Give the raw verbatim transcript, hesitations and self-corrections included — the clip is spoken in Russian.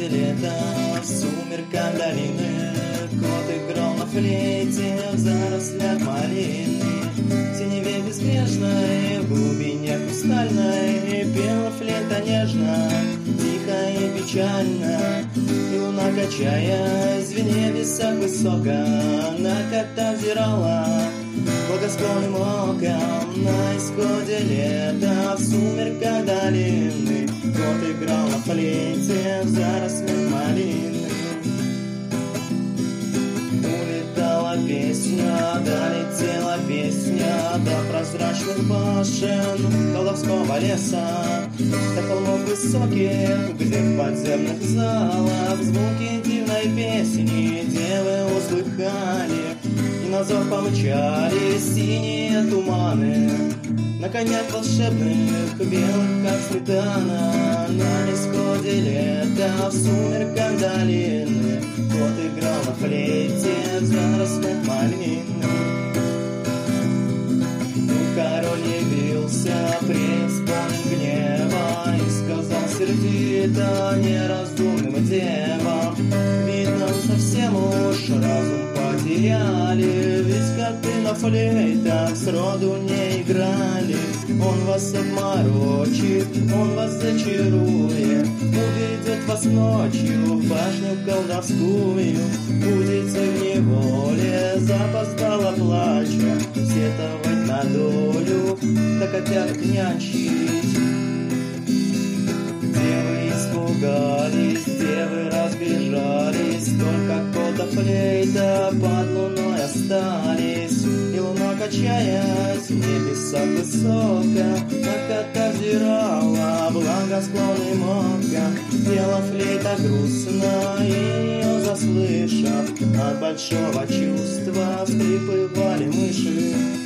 лета, в сумерках долины кот играл на флейте в зарослях малины. В синеве безбрежной, в глубине хрустальной пела флейта нежно, тихо и печально. И луна, качаясь в небесах высоко, на кота взирала благосклонным оком. На исходе лета, в сумерках долины кот играл на флейте в зарослях малины. Улетала песня, долетела песня до прозрачных башен колдовского леса, до холмов высоких, где в подземных залах звуки дивной песни девы услыхали, и на зов помчались синие туманы на конях волшебных, белых, как сметана. На исходе лета, в сумерках долины кот играл на флейте в зарослях малины. Король явился преисполнен гнева и сказал сердито неразумным девам: видно, совсем уж разум потеряли, ведь коты на флейтах сроду не играли. Он вас обморочит, он вас зачарует, уведет вас ночью в башню колдовскую. Будете в неволе, запоздало плача, сетовать на долю, да котят нянчить. Девы испугались, девы разбежались, только кота флейта под луной остались. И луна, качаясь в небесах высоко, на кота взирала благосклонным оком. Пела флейта грустно, и ее заслышав, от большого чувства вскрипывали мыши.